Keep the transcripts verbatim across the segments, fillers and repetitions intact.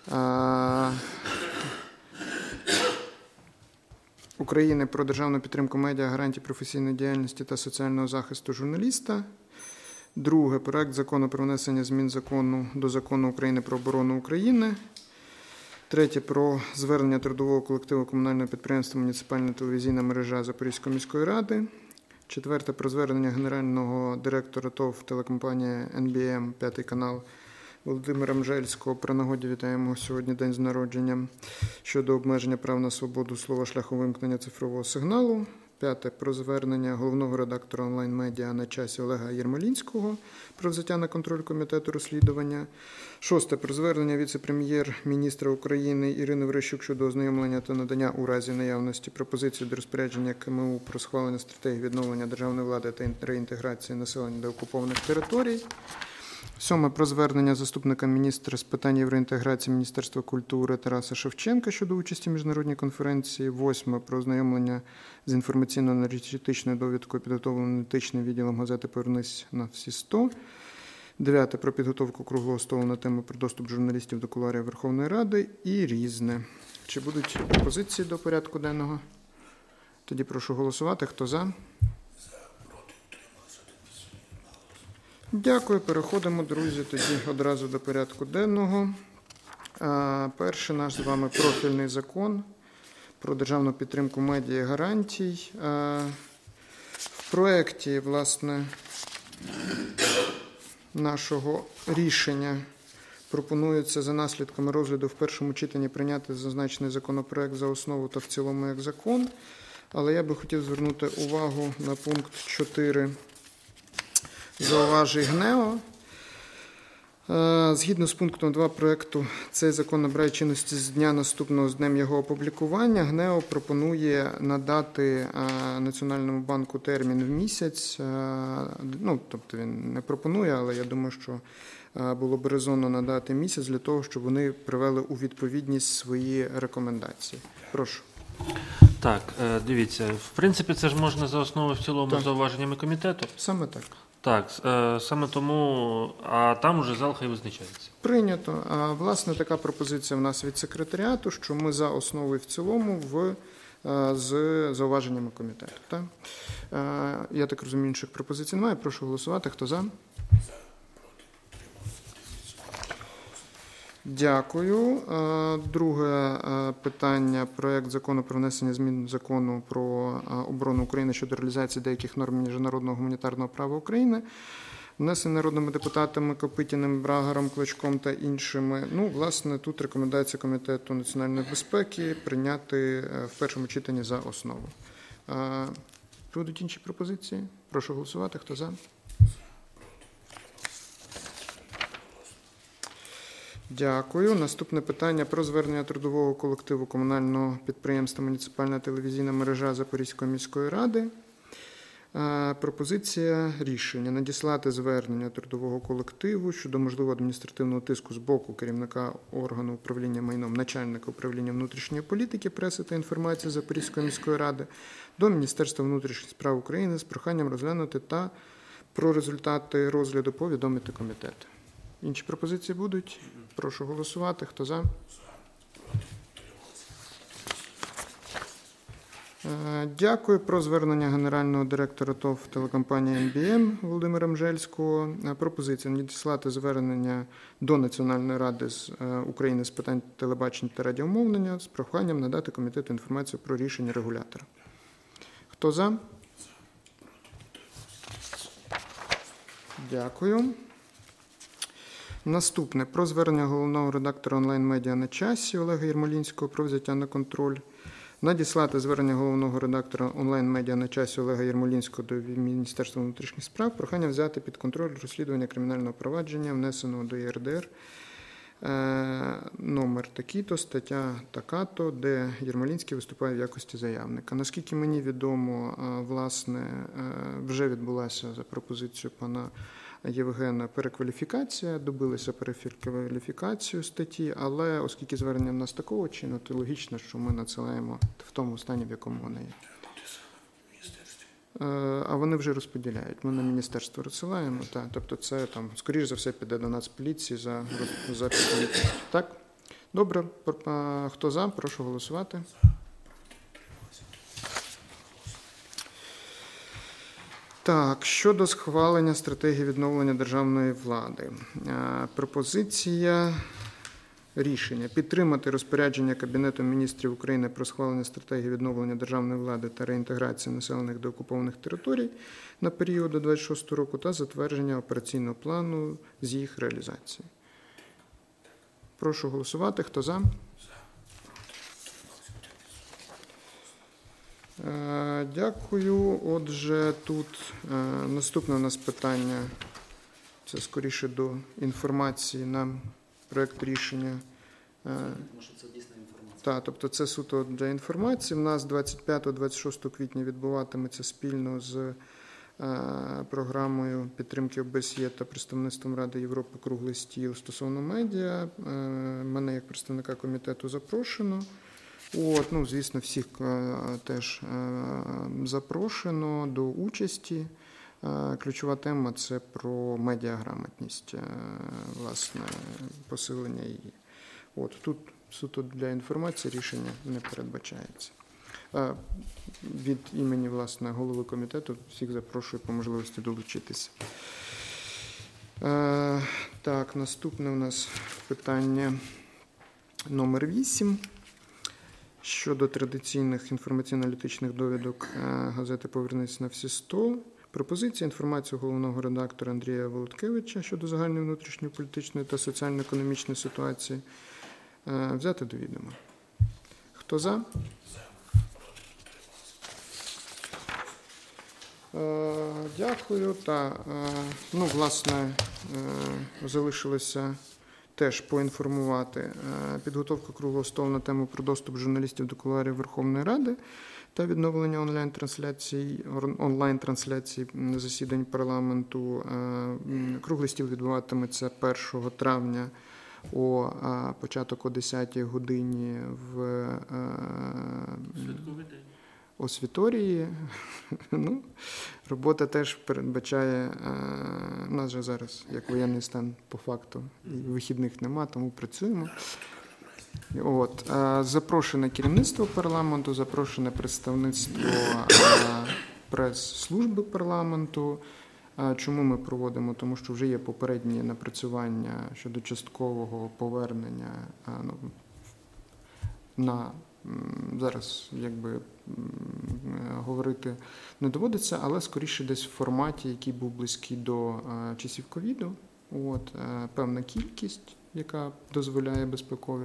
України про державну підтримку медіа, гарантій професійної діяльності та соціального захисту журналіста. Друге, проект закону про внесення змін закону до Закону України про оборону України. Третє, про звернення трудового колективу комунального підприємства «Муніципальна телевізійна мережа» Запорізької міської ради. Четверте, про звернення генерального директора ТОВ телекомпанії ен бі ем, п'ятий канал, Володимира Мжельського, при нагоді вітаємо сьогодні день з народженням, щодо обмеження прав на свободу слова шляхом вимкнення цифрового сигналу. П'яте, про звернення головного редактора онлайн-медіа «На часі» Олега Єрмолінського про взяття на контроль комітету розслідування. Шосте, про звернення віце-прем'єр-міністра України Ірини Верещук щодо ознайомлення та надання у разі наявності пропозицій до розпорядження ка ем у про схвалення стратегії відновлення державної влади та реінтеграції населення до окупованих територій. Сьоме, про звернення заступника міністра з питань євроінтеграції Міністерства культури Тараса Шевченка щодо участі в міжнародній конференції. Восьме, про ознайомлення з інформаційно-аналітичною довідкою, підготовленою аналітичним відділом газети «Повернись на всі сто». Дев'яте, про підготовку круглого столу на тему про доступ журналістів до кулуарів Верховної Ради і різне. Чи будуть пропозиції до порядку денного? Тоді прошу голосувати. Хто за? Дякую. Переходимо, друзі, тоді одразу до порядку денного. Перший наш з вами профільний закон про державну підтримку медіа і гарантій. В проєкті, власне, нашого рішення пропонується за наслідками розгляду в першому читанні прийняти зазначений законопроект за основу та в цілому як закон. Але я би хотів звернути увагу на пункт чотири зауважень ГНЕО. Згідно з пунктом два проекту, цей закон набирає чинності з дня наступного з днем його опублікування. ГНЕО пропонує надати Національному банку термін в місяць. Ну, тобто він не пропонує, але я думаю, що було б резонно надати місяць для того, щоб вони привели у відповідність свої рекомендації. Прошу. Так, дивіться, в принципі, це ж можна за основу в цілому так. зауваженнями комітету. Саме так. Так, саме тому, а там вже зал хай визначається. Прийнято. А, власне, така пропозиція в нас від секретаріату, що ми за основу і в цілому в, з зауваженнями комітету. Так? Я так розумію, інших пропозицій немає. Прошу голосувати. Хто за? Дякую. Друге питання. Проект закону про внесення змін закону про оборону України щодо реалізації деяких норм міжнародного гуманітарного права України. Внесений народними депутатами Копитіним, Брагаром, Клочком та іншими. Ну, власне, тут рекомендація Комітету національної безпеки прийняти в першому читанні за основу. Будуть інші пропозиції? Прошу голосувати. Хто за? Дякую. Наступне питання про звернення трудового колективу комунального підприємства «Муніципальна телевізійна мережа» Запорізької міської ради. Пропозиція рішення надіслати звернення трудового колективу щодо можливого адміністративного тиску з боку керівника органу управління майном, начальника управління внутрішньої політики, преси та інформації Запорізької міської ради до Міністерства внутрішніх справ України з проханням розглянути та про результати розгляду повідомити комітет. Інші пропозиції будуть? Прошу голосувати. Хто за? Дякую. Про звернення генерального директора ТОВ телекомпанії ен бі ем Володимира Мжельського. Пропозиція надіслати звернення до Національної ради з України з питань телебачення та радіомовлення з проханням надати комітету інформацію про рішення регулятора. Хто за? Дякую. Наступне. Про звернення головного редактора онлайн-медіа «На часі» Олега Єрмолінського про взяття на контроль. Надіслати звернення головного редактора онлайн-медіа «На часі» Олега Єрмолінського до Міністерства внутрішніх справ. Прохання взяти під контроль розслідування кримінального провадження, внесеного до є ер де ер. Е, номер такий-то, стаття така-то, де Єрмолінський виступає в якості заявника. Наскільки мені відомо, власне, вже відбулася за пропозицією пана Євгена перекваліфікація, добилися перекваліфікацію статті, але оскільки звернення в нас такого чину, то логічно, що ми надсилаємо в тому стані, в якому вони є. А вони вже розподіляють. Ми на міністерство розсилаємо. Так. Тобто це, там, скоріш за все, піде до Нацполіції за, за підтримку. Так? Добре. Хто за? Прошу голосувати. Так, щодо схвалення стратегії відновлення державної влади. Пропозиція рішення підтримати розпорядження Кабінету міністрів України про схвалення стратегії відновлення державної влади та реінтеграції населених деокупованих територій на період до двадцять шостого року та затвердження операційного плану з їх реалізації. Прошу голосувати. Хто за? Дякую. Отже, тут наступне у нас питання, це скоріше до інформації нам, проєкт рішення. Тому що це дійсна інформація. Так, тобто це суто для інформації. У нас двадцять п'ятого - двадцять шостого квітня відбуватиметься спільно з програмою підтримки ОБСЄ та представництвом Ради Європи круглий стіл стосовно медіа. Мене як представника комітету запрошено. От, ну, звісно, всіх теж запрошено до участі. Ключова тема – це про медіаграмотність, власне, посилення її. От, тут суто для інформації рішення не передбачається. Від імені, власне, голови комітету всіх запрошую по можливості долучитися. Так, наступне у нас питання номер вісім. Щодо традиційних інформаційно-аналітичних довідок газети «Повернись на всі сто». Пропозиція інформації головного редактора Андрія Володкевича щодо загальної внутрішньополітичної та соціально-економічної ситуації взяти до відома. Хто за? Дякую. Та, ну, власне, залишилося теж поінформувати підготовку круглого столу на тему про доступ журналістів до кулуарів Верховної Ради та відновлення онлайн-трансляцій, онлайн-трансляцій засідань парламенту. Круглий стіл відбуватиметься першого травня о початок о десятій годині в Освіторії. Ну, робота теж передбачає, у нас же зараз, як воєнний стан по факту, і вихідних нема, тому працюємо. От, запрошене керівництво парламенту, запрошене представництво прес-служби парламенту. Чому ми проводимо? Тому що вже є попередні напрацювання щодо часткового повернення ну, на зараз, якби, говорити не доводиться, але скоріше десь в форматі, який був близький до часів ковіду. От, певна кількість, яка дозволяє безпекові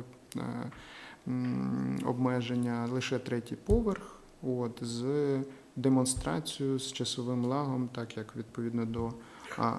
обмеження, лише третій поверх, от, з демонстрацією, з часовим лагом, так як відповідно до а,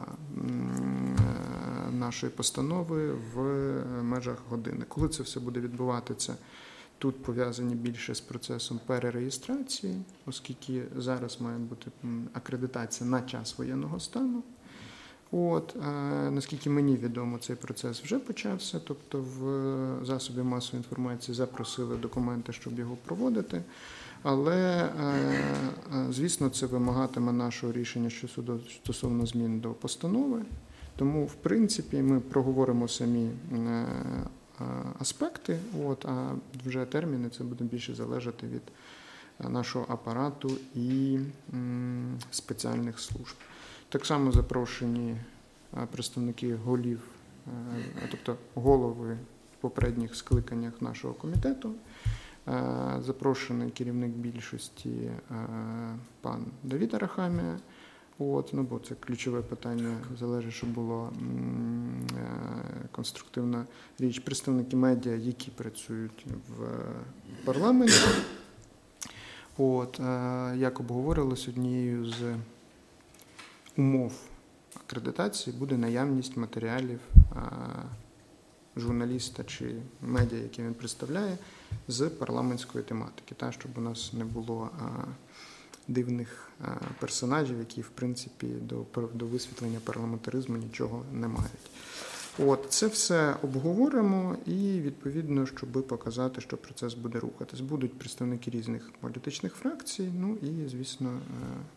нашої постанови в межах години. Коли це все буде відбуватися? Тут пов'язані більше з процесом перереєстрації, оскільки зараз має бути акредитація на час воєнного стану. От, е, наскільки мені відомо, цей процес вже почався, тобто в засобі масової інформації запросили документи, щоб його проводити. Але, е, звісно, це вимагатиме нашого рішення щодо стосовно змін до постанови. Тому, в принципі, ми проговоримо самі е, аспекти, от, а вже терміни це буде більше залежати від нашого апарату і м, спеціальних служб. Так само запрошені представники голів, тобто голови в попередніх скликаннях нашого комітету. Запрошений керівник більшості пан Давид Арахамія. От, ну, бо це ключове питання, залежить, щоб була конструктивна річ. Представники медіа, які працюють в парламенті. От, як обговорилось, однією з умов акредитації буде наявність матеріалів журналіста чи медіа, які він представляє, з парламентської тематики, та, щоб у нас не було дивних персонажів, які, в принципі, до, до висвітлення парламентаризму нічого не мають. От, це все обговоримо і, відповідно, щоб показати, що процес буде рухатись. Будуть представники різних політичних фракцій, ну і, звісно,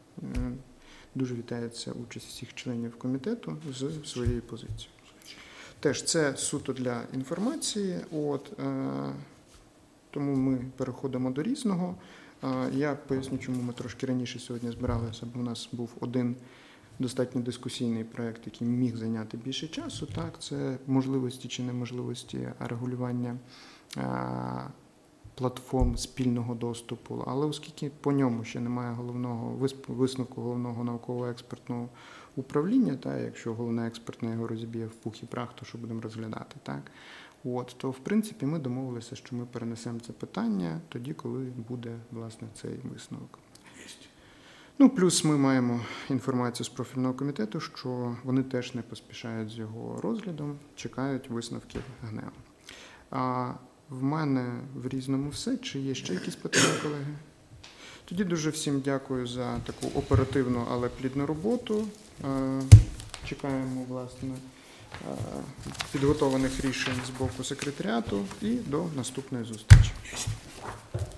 дуже вітається участь всіх членів комітету з своєю позицією. Теж це суто для інформації, от, е, тому ми переходимо до різного. Е, я поясню, чому ми трошки раніше сьогодні збиралися, бо у нас був один достатньо дискусійний проєкт, який міг зайняти більше часу. Так, це можливості чи неможливості регулювання е, платформ спільного доступу. Але оскільки по ньому ще немає головного висновку головного науково-експертного управління, та якщо головне експертне його розіб'є в пух і прах, то що будемо розглядати, так? От, то в принципі ми домовилися, що ми перенесемо це питання тоді, коли буде власне цей висновок. Ну, плюс ми маємо інформацію з профільного комітету, що вони теж не поспішають з його розглядом, чекають висновків ГНЕУ. А в мене в різному все. Чи є ще якісь питання, колеги? Тоді дуже всім дякую за таку оперативну, але плідну роботу. Чекаємо, власне, підготовлених рішень з боку секретаріату і до наступної зустрічі.